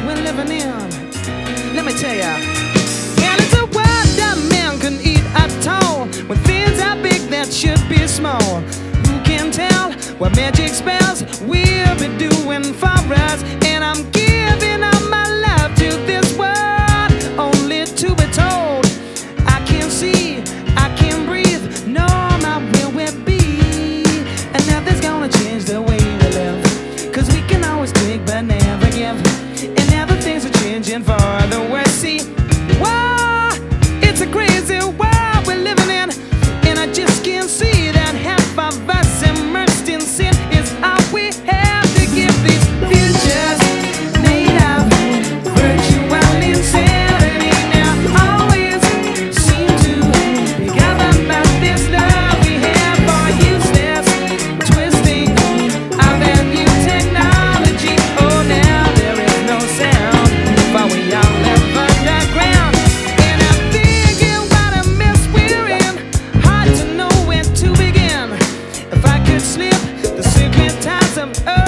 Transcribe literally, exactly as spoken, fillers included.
we're living in. Let me tell ya. And it's a world that man can eat at all, when things are big that should be small. Who can tell what magic spells we'll be doing for us? And I'm giving all my love to this world, only to be told I can't see, I can't breathe, no, my will will be. And nothing's gonna change the way we live, 'cause we can always take but never give. And now the things are changing for the worse. See, whoa, it's a crazy world we're living in, and I just can't see that half of us immersed in sin is all we have to give these futures made of virtual insanity. Now always seem to be governed by this love we have for useless twisting of that new technology. Oh, now there is no sound, but we all live underground. And I'm thinking what a mess we're in, hard to know where to begin. If I could slip the secret ties of earth